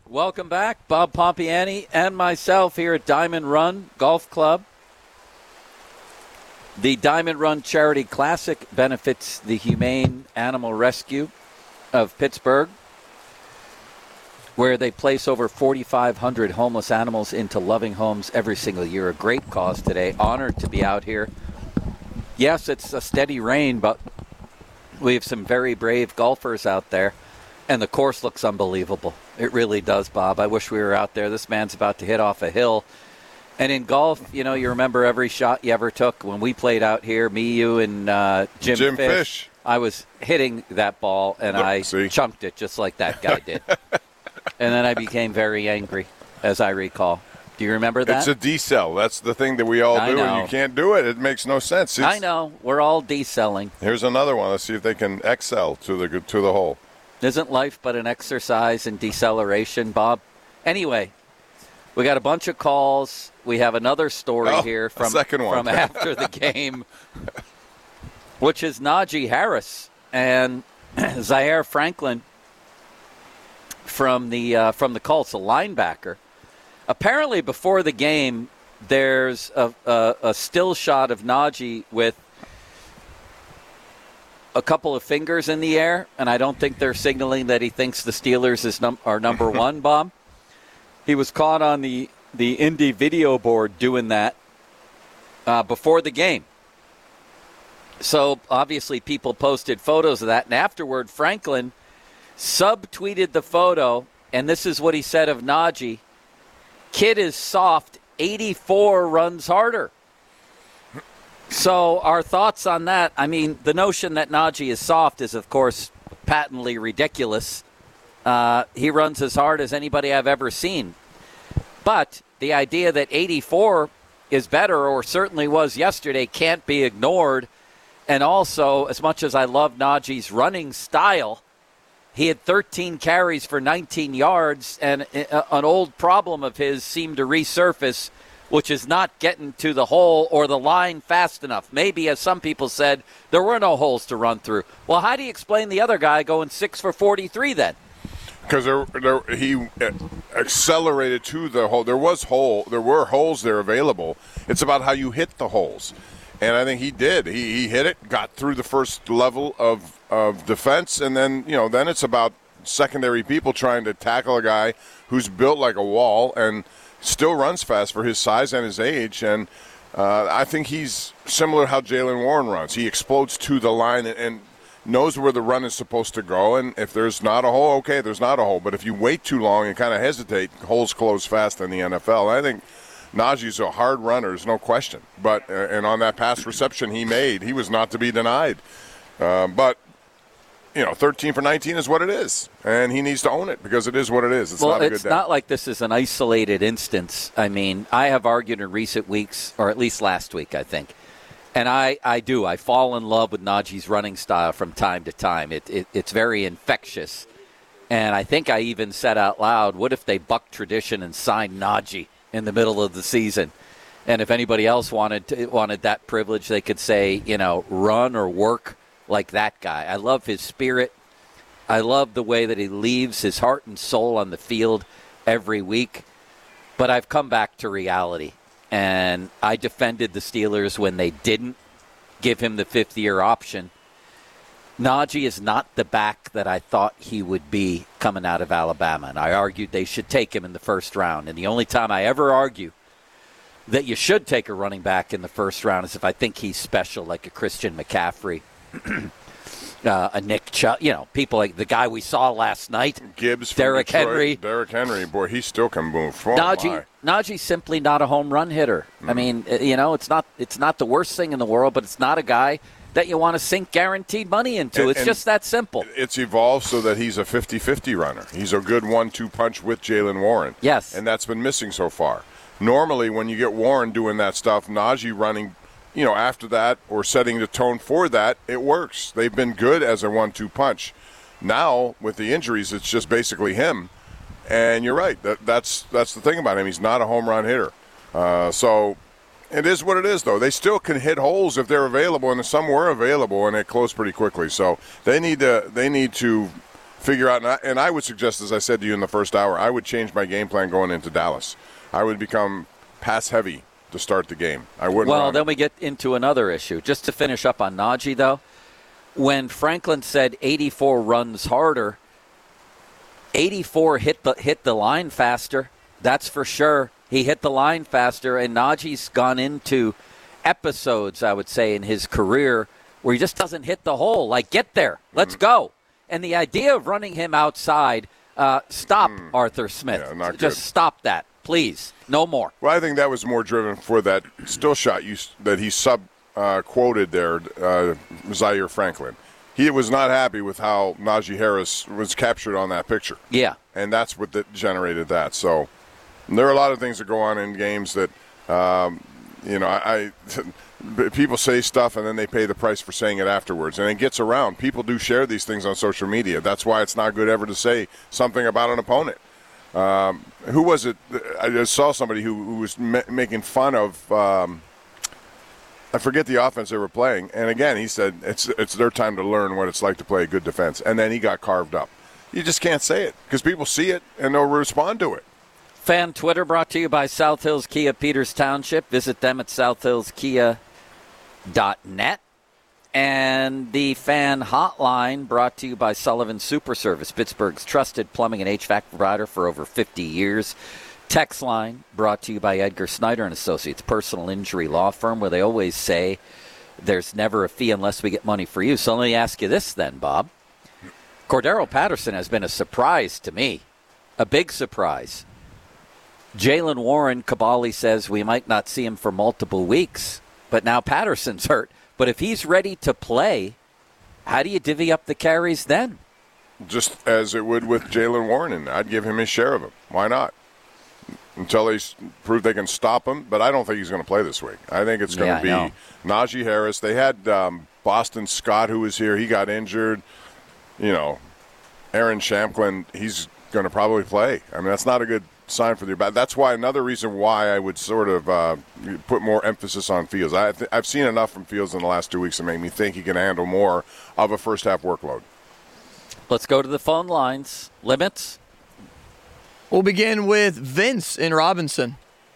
Welcome back. Bob Pompiani and myself here at Diamond Run Golf Club. The Diamond Run Charity Classic benefits the Humane Animal Rescue of Pittsburgh, where they place over 4,500 homeless animals into loving homes every single year. A great cause today. Honored to be out here. Yes, it's a steady rain, but we have some very brave golfers out there, and the course looks unbelievable. It really does, Bob. I wish we were out there. This man's about to hit off a hill. And in golf, you know, you remember every shot you ever took. When we played out here, me, you, and Jim Fish, I was hitting that ball, and I chunked it just like that guy did. And then I became very angry, as I recall. Do you remember that? It's a decel. That's the thing that we all do, and you can't do it. It makes no sense. I know. We're all decelling. Here's another one. Let's see if they can excel to the hole. Isn't life but an exercise in deceleration, Bob? Anyway, we got a bunch of calls. We have another story here from after the game, which is Najee Harris and Zaire Franklin from the Colts, a linebacker. Apparently, before the game, there's a still shot of Najee with a couple of fingers in the air, and I don't think they're signaling that he thinks the Steelers are number one, Bob. He was caught on the Indy video board doing that before the game. So, obviously, people posted photos of that, and afterward, Franklin subtweeted the photo, and this is what he said of Najee. Kid is soft, 84 runs harder. So our thoughts on that, I mean, the notion that Najee is soft is, of course, patently ridiculous. He runs as hard as anybody I've ever seen. But the idea that 84 is better, or certainly was yesterday, can't be ignored. And also, as much as I love Najee's running style, he had 13 carries for 19 yards, and an old problem of his seemed to resurface, which is not getting to the hole or the line fast enough. Maybe, as some people said, there were no holes to run through. Well, how do you explain the other guy going 6 for 43 then? Because he accelerated to the hole. There were holes there available. It's about how you hit the holes. And I think he did. He hit it, got through the first level of defense, and then it's about secondary people trying to tackle a guy who's built like a wall and still runs fast for his size and his age. And I think he's similar to how Jaylen Warren runs. He explodes to the line and knows where the run is supposed to go. And if there's not a hole, okay, there's not a hole. But if you wait too long and kind of hesitate, holes close fast in the NFL. I think Najee's a hard runner, there's no question. But and on that pass reception he made, he was not to be denied. But 13 for 19 is what it is, and he needs to own it because it is what it is. It's not a good day. It's not like this is an isolated instance. I mean, I have argued in recent weeks, or at least last week, I think, and I do. I fall in love with Najee's running style from time to time. It's very infectious, and I think I even said out loud, what if they bucked tradition and signed Najee in the middle of the season? And if anybody else wanted that privilege, they could say, run or work like that guy. I love his spirit. I love the way that he leaves his heart and soul on the field every week. But I've come back to reality. And I defended the Steelers when they didn't give him the fifth-year option. Najee is not the back that I thought he would be coming out of Alabama. And I argued they should take him in the first round. And the only time I ever argue that you should take a running back in the first round is if I think he's special, like a Christian McCaffrey, a Nick Chubb, people like the guy we saw last night, Gibbs, Derrick Henry. Derrick Henry, boy, he still can move. Najee's simply not a home run hitter. I mean, it's not the worst thing in the world, but it's not a guy that you want to sink guaranteed money into. It's just that simple. It's evolved so that he's a 50-50 runner. He's a good 1-2 punch with Jaylen Warren. Yes. And that's been missing so far. Normally, when you get Warren doing that stuff, Najee running after that or setting the tone for that, it works. They've been good as a 1-2 punch. Now, with the injuries, it's just basically him. And you're right. That's the thing about him. He's not a home run hitter. So it is what it is, though. They still can hit holes if they're available, and some were available, and it closed pretty quickly. So they need to figure out, and I would suggest, as I said to you in the first hour, I would change my game plan going into Dallas. I would become pass heavy to start the game. I wouldn't. Well, then we get into another issue. Just to finish up on Najee, though, when Franklin said 84 runs harder, 84 hit the line faster. That's for sure. He hit the line faster, and Najee's gone into episodes, I would say, in his career where he just doesn't hit the hole. Like, get there. Let's go. And the idea of running him outside, stop, Arthur Smith. Yeah, not just good. Stop that, please. No more. Well, I think that was more driven for that still shot that he quoted there, Zaire Franklin. He was not happy with how Najee Harris was captured on that picture. Yeah. And that's what generated that. So there are a lot of things that go on in games that, people say stuff and then they pay the price for saying it afterwards. And it gets around. People do share these things on social media. That's why it's not good ever to say something about an opponent. Who was it? I just saw somebody who was making fun of, I forget the offense they were playing. And again, he said it's their time to learn what it's like to play good defense. And then he got carved up. You just can't say it because people see it and they'll respond to it. Fan Twitter brought to you by South Hills Kia Peters Township. Visit them at southhillskia.net. And the fan hotline brought to you by Sullivan Super Service, Pittsburgh's trusted plumbing and HVAC provider for over 50 years. Text line brought to you by Edgar Snyder and Associates, personal injury law firm, where they always say there's never a fee unless we get money for you. So let me ask you this then, Bob. Cordero Patterson has been a surprise to me, a big surprise. Jaylen Warren, Caballi says we might not see him for multiple weeks, but now Patterson's hurt. But if he's ready to play, how do you divvy up the carries then? Just as it would with Jaylen Warren, and I'd give him his share of them. Why not? Until they prove they can stop him. But I don't think he's going to play this week. I think it's going to be Najee Harris. They had Boston Scott, who was here. He got injured. Aaron Shamklin, he's going to probably play. I mean, that's not a good sign for the back. That's why another reason why I would sort of put more emphasis on Fields. I've seen enough from Fields in the last 2 weeks to make me think he can handle more of a first-half workload. Let's go to the phone lines. Limits? We'll begin with Vince in Robinson.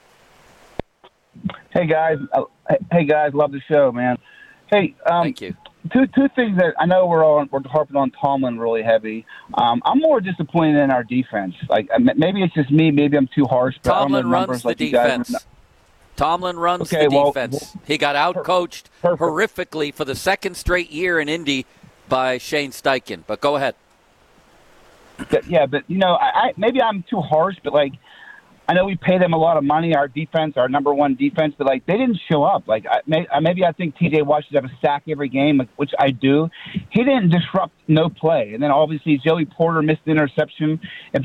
Hey, guys. Love the show, man. Hey, thank you. Two things that I know we're harping on Tomlin really heavy. I'm more disappointed in our defense. Like maybe it's just me. Maybe I'm too harsh. But Tomlin runs the defense. Tomlin runs the defense. He got out-coached horrifically for the second straight year in Indy by Shane Steichen. But go ahead. Yeah, but maybe I'm too harsh. But I know we pay them a lot of money, our defense, our number one defense, but they didn't show up. Maybe I think TJ Watt should have a sack every game, which I do. He didn't disrupt no play, and then obviously Joey Porter missed the interception. If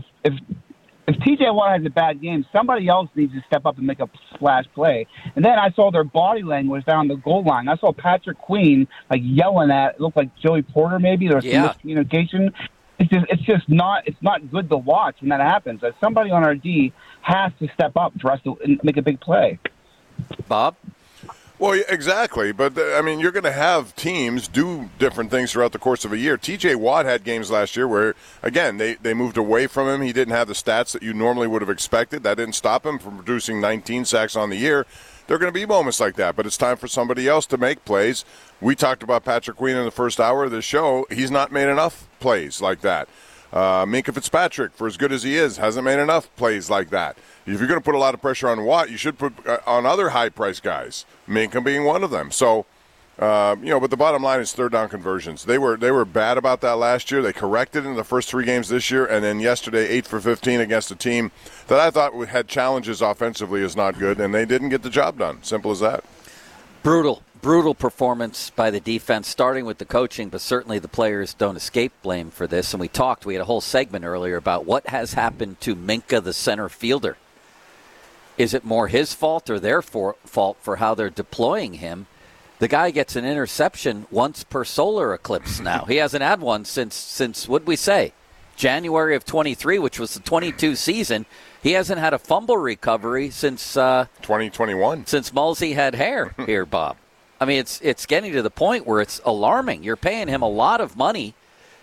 TJ Watt has a bad game, somebody else needs to step up and make a splash play. And then I saw their body language down the goal line. I saw Patrick Queen yelling at. It looked like Joey Porter maybe. There was some miscommunication. It's not good to watch when that happens. Somebody on our D has to step up for us to make a big play. Bob? Well, exactly. But, you're going to have teams do different things throughout the course of a year. T.J. Watt had games last year where, again, they moved away from him. He didn't have the stats that you normally would have expected. That didn't stop him from producing 19 sacks on the year. There are going to be moments like that, but it's time for somebody else to make plays. We talked about Patrick Queen in the first hour of the show. He's not made enough plays like that. Minkah Fitzpatrick, for as good as he is, hasn't made enough plays like that. If you're going to put a lot of pressure on Watt, you should put on other high-priced guys, Minkah being one of them. So, but the bottom line is third down conversions. They were bad about that last year. They corrected in the first 3 games this year, and then yesterday 8 for 15 against a team that I thought had challenges offensively is not good, and they didn't get the job done. Simple as that. Brutal performance by the defense, starting with the coaching, but certainly the players don't escape blame for this. And we had a whole segment earlier about what has happened to Minkah, the center fielder. Is it more his fault or their fault for how they're deploying him? The guy gets an interception once per solar eclipse now. He hasn't had one since what'd we say? January of 23, which was the 22 season. He hasn't had a fumble recovery since 2021. Since Mulsey had hair here, Bob. I mean, it's getting to the point where it's alarming. You're paying him a lot of money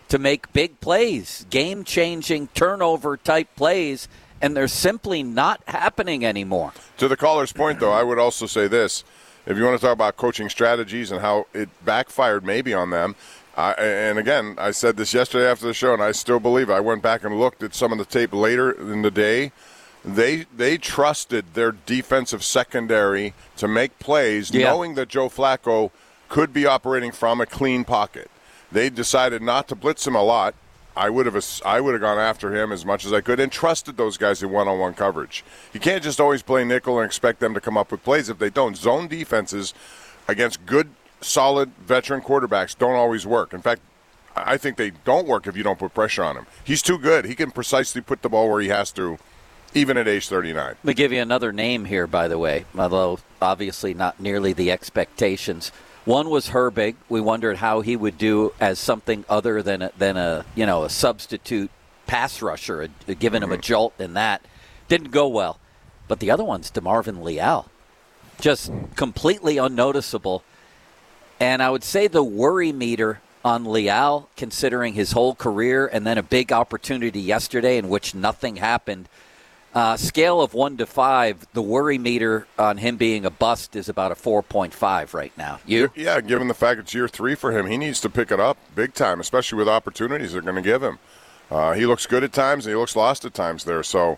to make big plays, game-changing turnover-type plays, and they're simply not happening anymore. To the caller's point, though, I would also say this. If you want to talk about coaching strategies and how it backfired maybe on them, and again, I said this yesterday after the show, and I still believe it. I went back and looked at some of the tape later in the day. They trusted their defensive secondary to make plays, knowing that Joe Flacco could be operating from a clean pocket. They decided not to blitz him a lot. I would have gone after him as much as I could and trusted those guys in one-on-one coverage. You can't just always play nickel and expect them to come up with plays if they don't. Zone defenses against good, solid veteran quarterbacks don't always work. In fact, I think they don't work if you don't put pressure on him. He's too good. He can precisely put the ball where he has to, even at age 39. Let me give you another name here, by the way, although obviously not nearly the expectations. One was Herbig. We wondered how he would do as something other than a substitute pass rusher, giving him a jolt in that. Didn't go well. But the other one's DeMarvin Leal. Just completely unnoticeable. And I would say the worry meter on Leal, considering his whole career and then a big opportunity yesterday in which nothing happened, scale of 1 to 5, the worry meter on him being a bust is about a 4.5 right now. Yeah, given the fact it's year 3 for him, he needs to pick it up big time, especially with opportunities they're going to give him. He looks good at times, and he looks lost at times there. So,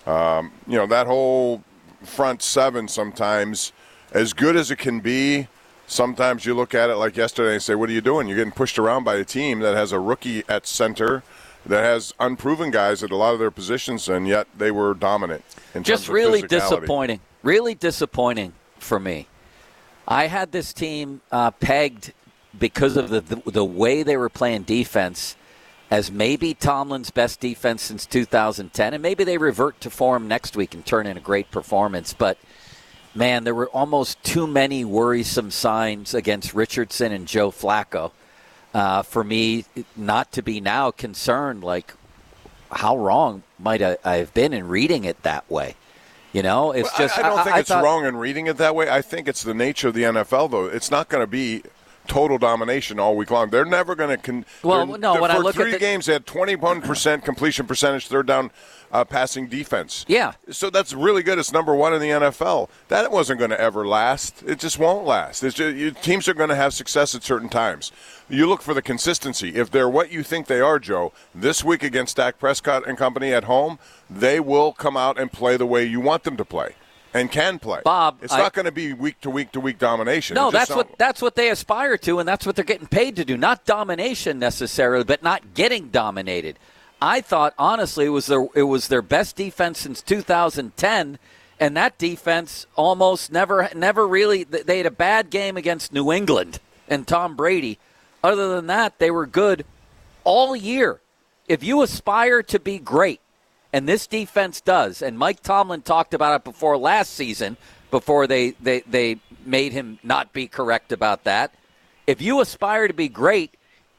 that whole front seven sometimes, as good as it can be, sometimes you look at it like yesterday and say, what are you doing? You're getting pushed around by a team that has a rookie at center, that has unproven guys at a lot of their positions, and yet they were dominant in just terms of really physicality. Really disappointing for me. I had this team pegged because of the way they were playing defense as maybe Tomlin's best defense since 2010, and maybe they revert to form next week and turn in a great performance. But, man, there were almost too many worrisome signs against Richardson and Joe Flacco. For me not to be now concerned, like, how wrong might I have been in reading it that way? It's just... I don't think it's wrong in reading it that way. I think it's the nature of the NFL, though. It's not going to be total domination all week long. They're never going to... For 3 games, they had 21% completion percentage, third down passing defense. Yeah. So that's really good. It's number 1 in the NFL. That wasn't going to ever last. It just won't last. Teams are going to have success at certain times. You look for the consistency. If they're what you think they are, Joe, this week against Dak Prescott and company at home, they will come out and play the way you want them to play and can play. Bob, it's not going to be week to week domination. No, that's what they aspire to, and that's what they're getting paid to do. Not domination necessarily, but not getting dominated. I thought, honestly, it was their best defense since 2010, and that defense almost never really – they had a bad game against New England and Tom Brady. Other than that, they were good all year. If you aspire to be great, and this defense does, and Mike Tomlin talked about it before last season, before they made him not be correct about that. If you aspire to be great,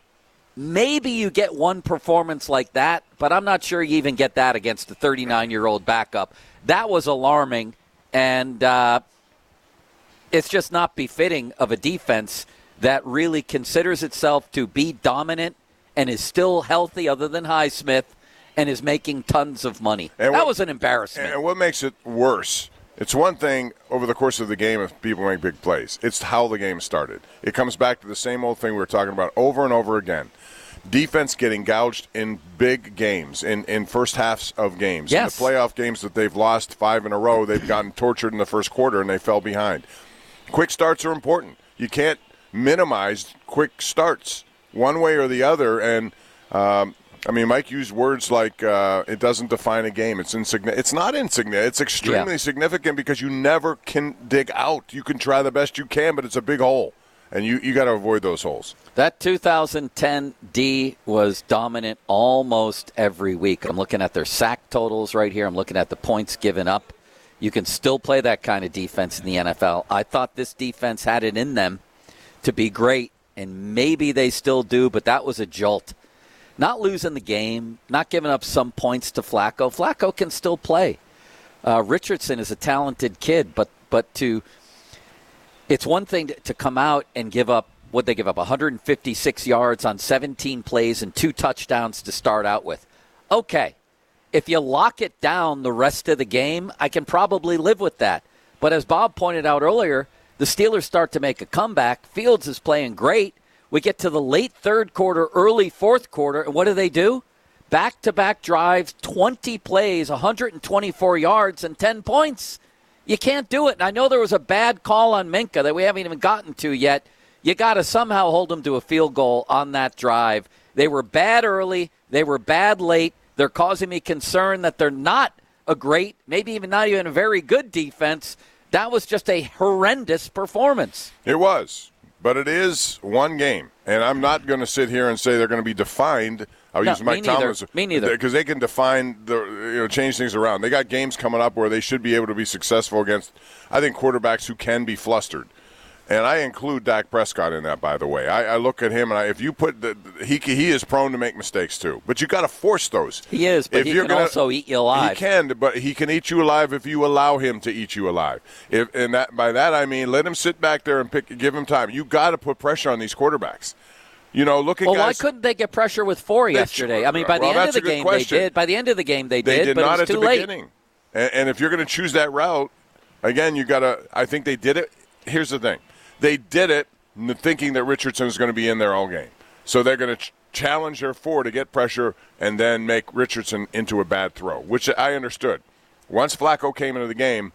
maybe you get one performance like that, but I'm not sure you even get that against a 39-year-old backup. That was alarming, and it's just not befitting of a defense that really considers itself to be dominant and is still healthy other than Highsmith and is making tons of money. That was an embarrassment. And what makes it worse, it's one thing over the course of the game if people make big plays. It's how the game started. It comes back to the same old thing we were talking about over and over again. Defense getting gouged in big games, in first halves of games. Yes. In the playoff games that they've lost 5 in a row, they've gotten tortured in the first quarter and they fell behind. Quick starts are important. You can't minimize quick starts one way or the other. And, Mike used words like it doesn't define a game. It's insignificant. It's not insignificant. It's extremely significant because you never can dig out. You can try the best you can, but it's a big hole. And you got to avoid those holes. That 2010 D was dominant almost every week. I'm looking at their sack totals right here. I'm looking at the points given up. You can still play that kind of defense in the NFL. I thought this defense had it in them to be great, and maybe they still do, but that was a jolt. Not losing the game, not giving up some points to Flacco. Flacco can still play. Richardson is a talented kid, but it's one thing to come out and give up what'd they give up? 156 yards on 17 plays and 2 touchdowns to start out with. Okay, if you lock it down the rest of the game, I can probably live with that. But as Bob pointed out earlier, the Steelers start to make a comeback. Fields is playing great. We get to the late third quarter, early fourth quarter, and what do? Back-to-back drives, 20 plays, 124 yards, and 10 points. You can't do it. And I know there was a bad call on Minkah that we haven't even gotten to yet. You got to somehow hold them to a field goal on that drive. They were bad early. They were bad late. They're causing me concern that they're not a great, maybe even not even a very good defense. That was just a horrendous performance. It was. But it is one game. And I'm not going to sit here and say they're going to be defined. I'll use Mike Tomlin. Me neither. Because they can change things around. They got games coming up where they should be able to be successful against, I think, quarterbacks who can be flustered. And I include Dak Prescott in that, by the way. I look at him, and if you put he is prone to make mistakes too. But you got to force those. He is, but he can also eat you alive. He can, but he can eat you alive if you allow him to eat you alive. By that I mean let him sit back there and give him time. You got to put pressure on these quarterbacks. Look at guys. Why couldn't they get pressure with 4 yesterday? I mean, by the end of the game, they did. By the end of the game, they did, but it was too late. Beginning. And if you're going to choose that route, again, you got to. I think they did it. Here's the thing. They did it thinking that Richardson is going to be in there all game. So they're going to challenge their 4 to get pressure and then make Richardson into a bad throw, which I understood. Once Flacco came into the game,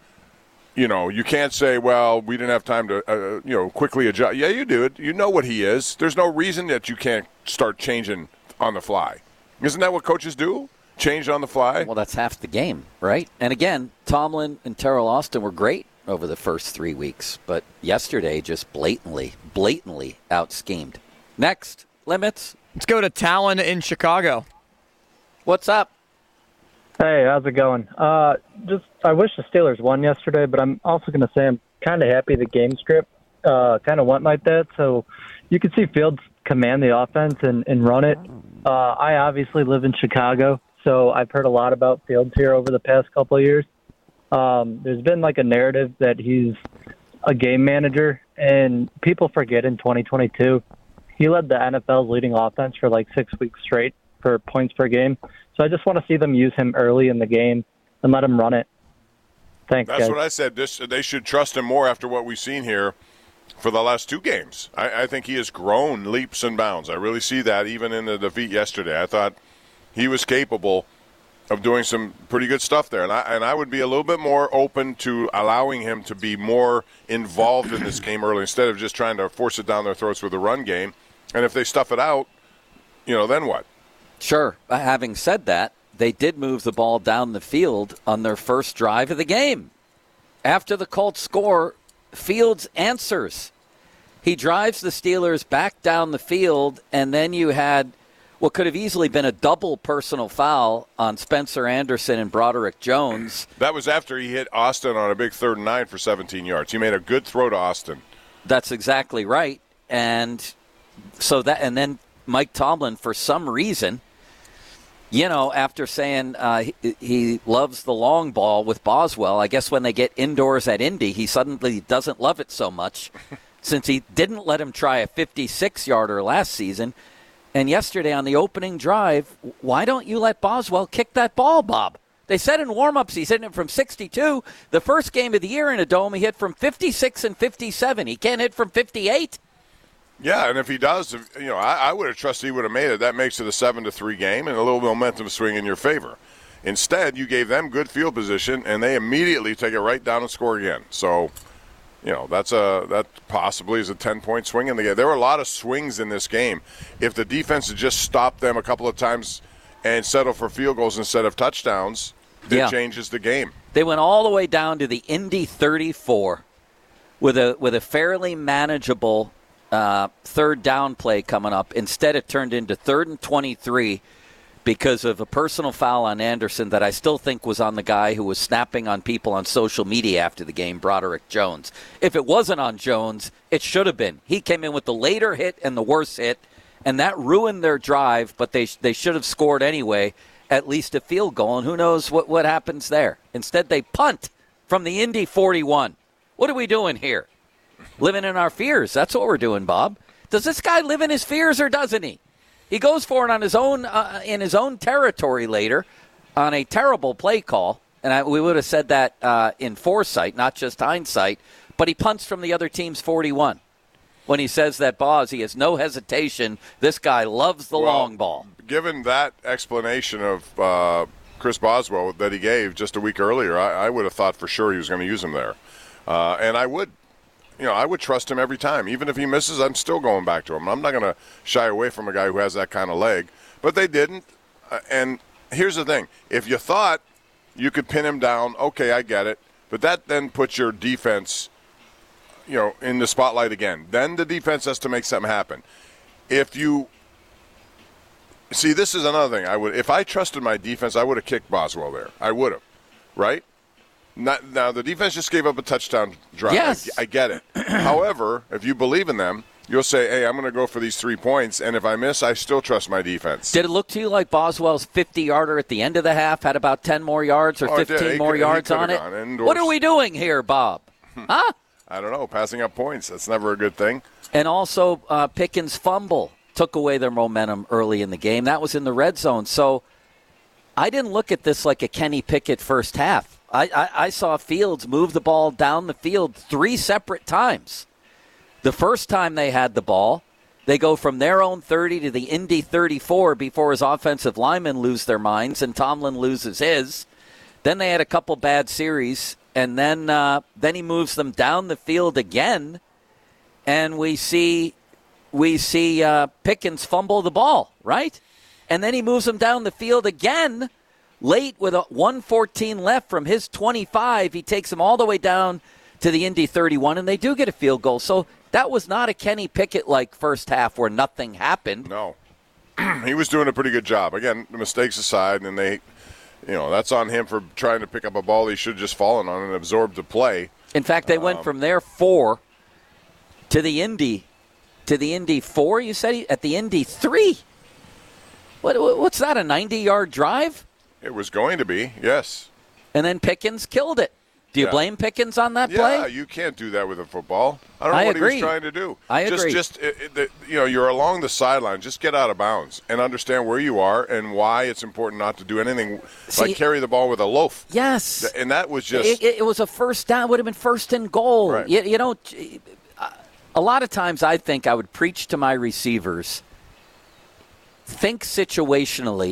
you can't say, well, we didn't have time to, quickly adjust. Yeah, you do it. You know what he is. There's no reason that you can't start changing on the fly. Isn't that what coaches do? Change on the fly? Well, that's half the game, right? And again, Tomlin and Terrell Austin were great over the first 3 weeks, but yesterday just blatantly out-schemed. Next, Limits. Let's go to Talon in Chicago. What's up? Hey, how's it going? I wish the Steelers won yesterday, but I'm also going to say I'm kind of happy the game script kind of went like that, so you could see Fields command the offense and run it. I obviously live in Chicago, so I've heard a lot about Fields here over the past couple of years. There's been like a narrative that he's a game manager, and people forget in 2022, he led the NFL's leading offense for like 6 weeks straight for points per game. So I just want to see them use him early in the game and let him run it. Thanks, That's guys. what I said. They should trust him more after what we've seen here for the last 2 games. I think he has grown leaps and bounds. I really see that even in the defeat yesterday. I thought he was capable of doing some pretty good stuff there. And I would be a little bit more open to allowing him to be more involved in this game early instead of just trying to force it down their throats with a run game. And if they stuff it out, then what? Sure. Having said that, they did move the ball down the field on their first drive of the game. After the Colts score, Fields answers. He drives the Steelers back down the field, and then you had what could have easily been a double personal foul on Spencer Anderson and Broderick Jones. That was after he hit Austin on a big 3rd and 9 for 17 yards. He made a good throw to Austin. That's exactly right. And then Mike Tomlin, for some reason, after saying he loves the long ball with Boswell, I guess when they get indoors at Indy, he suddenly doesn't love it so much since he didn't let him try a 56-yarder last season. And yesterday on the opening drive, why don't you let Boswell kick that ball, Bob? They said in warm-ups he's hitting it from 62. The first game of the year in a dome, he hit from 56 and 57. He can't hit from 58. Yeah, and if he does, I would have trusted he would have made it. That makes it a 7-3 game and a little momentum swing in your favor. Instead, you gave them good field position, and they immediately take it right down and score again. So, that possibly is a 10-point swing in the game. There were a lot of swings in this game. If the defense had just stopped them a couple of times and settled for field goals instead of touchdowns, it changes the game. They went all the way down to the Indy 34 with a fairly manageable third down play coming up. Instead, it turned into 3rd and 23 because of a personal foul on Anderson that I still think was on the guy who was snapping on people on social media after the game, Broderick Jones. If it wasn't on Jones, it should have been. He came in with the later hit and the worse hit, and that ruined their drive, but they should have scored anyway, at least a field goal, and who knows what happens there. Instead, they punt from the Indy 41. What are we doing here? Living in our fears. That's what we're doing, Bob. Does this guy live in his fears or doesn't he? He goes for it on his own in his own territory later on a terrible play call. And we would have said that in foresight, not just hindsight. But he punts from the other team's 41. When he says that Boz, he has no hesitation. This guy loves the long ball. Given that explanation of Chris Boswell that he gave just a week earlier, I would have thought for sure he was going to use him there. And I would trust him every time. Even if he misses, I'm still going back to him. I'm not going to shy away from a guy who has that kind of leg. But they didn't. And here's the thing. If you thought you could pin him down, okay, I get it. But that then puts your defense, in the spotlight again. Then the defense has to make something happen. If you see, this is another thing. If I trusted my defense, I would have kicked Boswell there. I would have, right? Now the defense just gave up a touchdown drive. Yes. I get it. However, if you believe in them, you'll say, "Hey, I'm going to go for these 3 points." And if I miss, I still trust my defense. Did it look to you like Boswell's 50-yarder at the end of the half had about 10 more yards or 15 more yards on it? What are we doing here, Bob? Huh? I don't know. Passing up points, that's never a good thing. And also Pickens' fumble took away their momentum early in the game. That was in the red zone. So I didn't look at this like a Kenny Pickett first half. I saw Fields move the ball down the field 3 separate times. The first time they had the ball, they go from their own 30 to the Indy 34 before his offensive linemen lose their minds and Tomlin loses his. Then they had a couple bad series. And then he moves them down the field again, and we see Pickens fumble the ball, right? And then he moves them down the field again, late with a 1:14 left from his 25. He takes them all the way down to the Indy 31, and they do get a field goal. So that was not a Kenny Pickett-like first half where nothing happened. No. He was doing a pretty good job. Again, the mistakes aside, and they – that's on him for trying to pick up a ball he should have just fallen on and absorbed the play. In fact, they went from their 4 to the Indy 4, you said, at the Indy 3. What's that, a 90-yard drive? It was going to be, yes. And then Pickens killed it. Do you blame Pickens on that play? Yeah, you can't do that with a football. I don't know what he was trying to do. I agree. You're along the sideline. Just get out of bounds and understand where you are and why it's important not to do anything like carry the ball with a loaf. Yes. And that was just... It was a first down. It would have been first and goal. Right. A lot of times I think I would preach to my receivers, think situationally.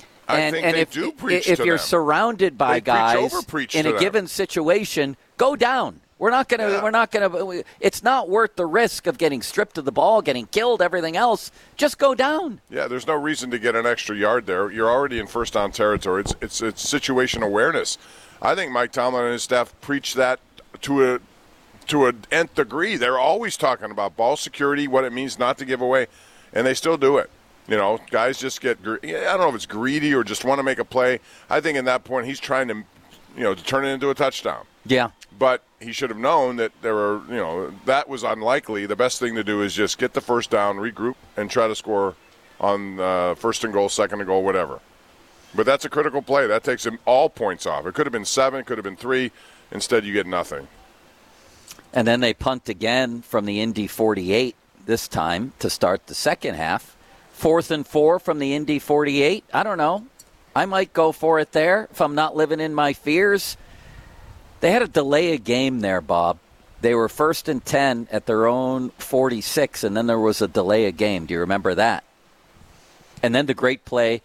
If you're surrounded by guys in a given situation, go down. We're not going to. It's not worth the risk of getting stripped of the ball, getting killed, everything else. Just go down. Yeah, there's no reason to get an extra yard there. You're already in first down territory. It's situation awareness. I think Mike Tomlin and his staff preach that to an nth degree. They're always talking about ball security, what it means not to give away, and they still do it. Guys just get, I don't know if it's greedy or just want to make a play. I think in that point he's trying to, to turn it into a touchdown. Yeah. But he should have known that that was unlikely. The best thing to do is just get the first down, regroup, and try to score on first and goal, second and goal, whatever. But that's a critical play. That takes him all points off. It could have been 7, it could have been 3. Instead, you get nothing. And then they punt again from the Indy 48 this time to start the second half. 4th and 4 from the Indy 48. I don't know. I might go for it there if I'm not living in my fears. They had to delay a game there, Bob. They were 1st and 10 at their own 46, and then there was a delay a game. Do you remember that? And then the great play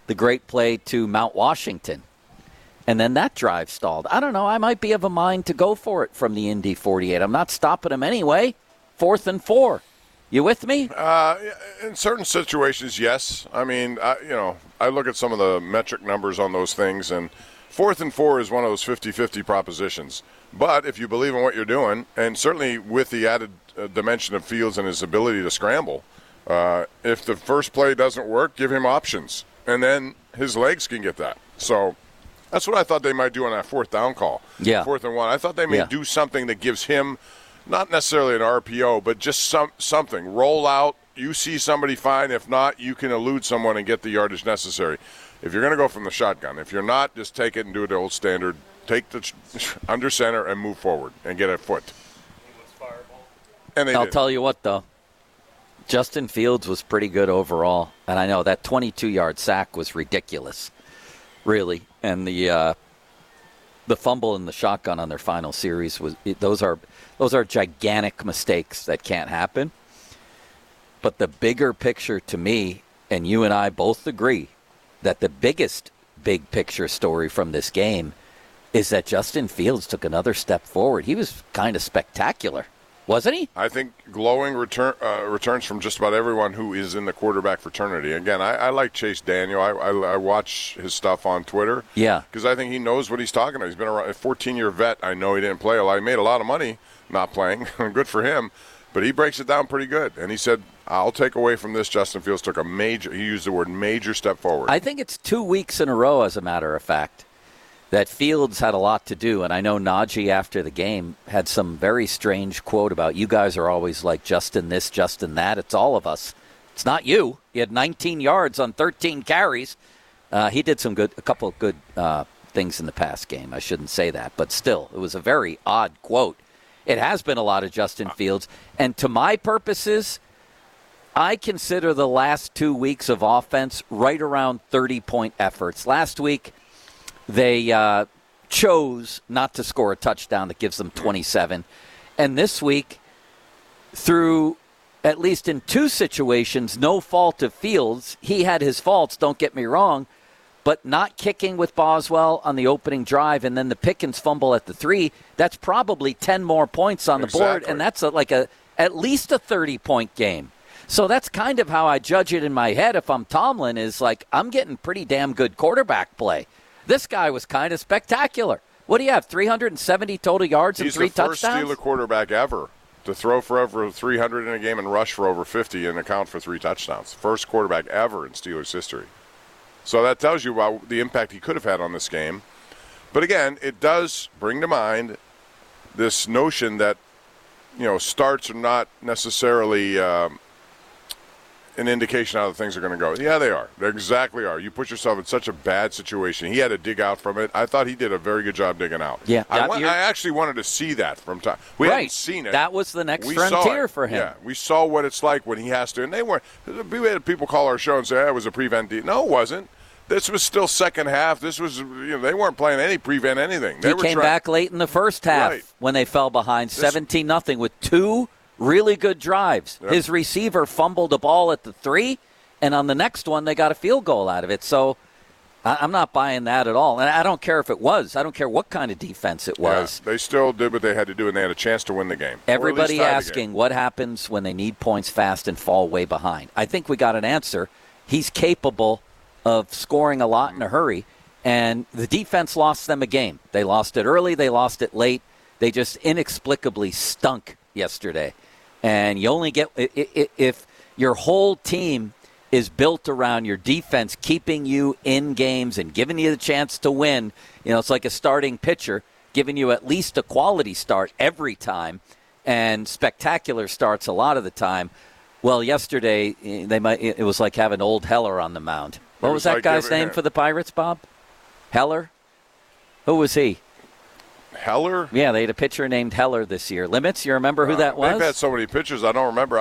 to Mount Washington. And then that drive stalled. I don't know. I might be of a mind to go for it from the Indy 48. I'm not stopping them anyway. 4th and 4. You with me? In certain situations, yes. I mean, I look at some of the metric numbers on those things, and 4th and 4 is one of those 50-50 propositions. But if you believe in what you're doing, and certainly with the added dimension of Fields and his ability to scramble, if the first play doesn't work, give him options, and then his legs can get that. So that's what I thought they might do on that 4th down call. Yeah. 4th and 1. I thought they may do something that gives him not necessarily an RPO, but just something. Roll out. You see somebody fine. If not, you can elude someone and get the yardage necessary. If you're going to go from the shotgun, if you're not, just take it and do it the old standard. Take the under center and move forward and get a foot. And I'll tell you what, though. Justin Fields was pretty good overall. And I know that 22-yard sack was ridiculous, really. And the fumble and the shotgun on their final series, those are gigantic mistakes that can't happen. But the bigger picture to me, and you and I both agree, that the biggest big picture story from this game is that Justin Fields took another step forward. He was kind of spectacular, wasn't he? I think glowing returns from just about everyone who is in the quarterback fraternity. Again, I like Chase Daniel. I watch his stuff on Twitter. Yeah. Because I think he knows what he's talking about. He's been a 14-year vet. I know he didn't play a lot. He made a lot of money not playing. Good for him. But he breaks it down pretty good. And he said, I'll take away from this, Justin Fields took he used the word major step forward. I think it's 2 weeks in a row, as a matter of fact, that Fields had a lot to do. And I know Najee, after the game, had some very strange quote about, you guys are always like Justin this, Justin that. It's all of us. It's not you. He had 19 yards on 13 carries. He did a couple of good things in the past game. I shouldn't say that. But still, it was a very odd quote. It has been a lot of Justin Fields. And to my purposes, I consider the last 2 weeks of offense right around 30-point efforts. Last week, they chose not to score a touchdown that gives them 27. And this week, through at least in 2 situations, no fault of Fields. He had his faults, don't get me wrong, but not kicking with Boswell on the opening drive and then the Pickens fumble at the 3, that's probably 10 more points on the board, and that's at least a 30-point game. So that's kind of how I judge it in my head if I'm Tomlin, is like, I'm getting pretty damn good quarterback play. This guy was kind of spectacular. What do you have, 370 total yards and 3 touchdowns? He's the first Steeler quarterback ever to throw for over 300 in a game and rush for over 50 and account for 3 touchdowns. First quarterback ever in Steelers history. So that tells you about the impact he could have had on this game. But again, it does bring to mind this notion that, starts are not necessarily an indication how the things are going to go. Yeah, they are. They exactly are. You put yourself in such a bad situation. He had to dig out from it. I thought he did a very good job digging out. Yeah, I actually wanted to see that from time. We hadn't seen it. That was the next frontier for him. Yeah, we saw what it's like when he has to. And they weren't. We had people call our show and say, it was a prevent. No, it wasn't. This was still second half. This was, they weren't playing any prevent anything. He came back late in the first half when they fell behind 17-0 with 2 really good drives. Yep. His receiver fumbled a ball at the 3, and on the next one they got a field goal out of it. So I'm not buying that at all. And I don't care if it was. I don't care what kind of defense it was. Yeah, they still did what they had to do, and they had a chance to win the game. Everybody asking what happens when they need points fast and fall way behind. I think we got an answer. He's capable of scoring a lot in a hurry, and the defense lost them a game. They lost it early. They lost it late. They just inexplicably stunk yesterday. And you only get, if your whole team is built around your defense keeping you in games and giving you the chance to win, it's like a starting pitcher giving you at least a quality start every time and spectacular starts a lot of the time. Well, yesterday it was like having old Heller on the mound. What was that guy's name for the Pirates, Bob? Heller? Who was he? Heller? Yeah, they had a pitcher named Heller this year. Limits, you remember who that was? They've had so many pitchers, I don't remember.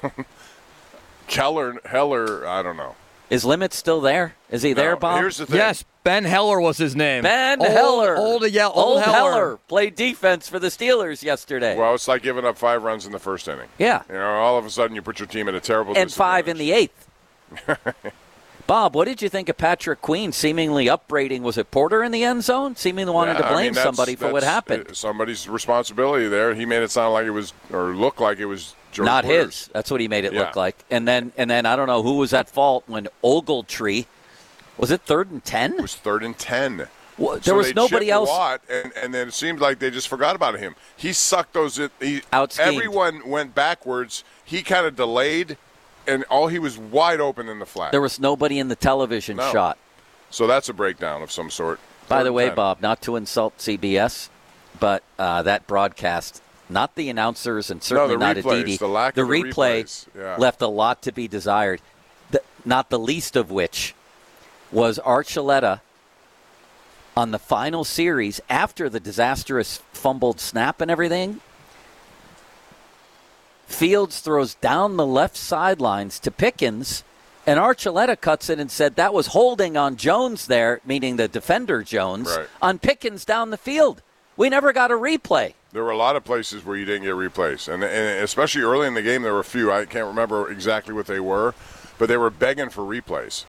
Heller, I don't know. Is Limits still there? Is he there, Bob? Here's the thing. Yes, Ben Heller was his name. Ben Heller. Old Heller played defense for the Steelers yesterday. Well, it's like giving up 5 runs in the first inning. Yeah. All of a sudden you put your team in a terrible and 5 in the 8th. Bob, what did you think of Patrick Queen seemingly upbraiding? Was it Porter in the end zone? Seemingly wanted to blame somebody for what happened. Somebody's responsibility there. He made it sound like it was, or look like it was George Not Waters. his. That's what he made it look like. And then I don't know who was at fault when Ogletree, was it 3rd and 10? It was 3rd and 10. Well, there was nobody else. Watt, and then it seemed like they just forgot about him. He sucked those in. Everyone went backwards. He kind of delayed. And he was wide open in the flat. There was nobody in the television shot. So that's a breakdown of some sort. By the way, Bob, not to insult CBS, but that broadcast, not the announcers and certainly not Aditi, the replay left a lot to be desired, not the least of which was Archuleta on the final series after the disastrous fumbled snap and everything, Fields throws down the left sidelines to Pickens, and Archuleta cuts in and said that was holding on Jones there, meaning the defender Jones, Right. on Pickens down the field. We never got a replay. There were a lot of places where you didn't get replays, and especially early in the game, there were a few. I can't remember exactly what they were, but they were begging for replays.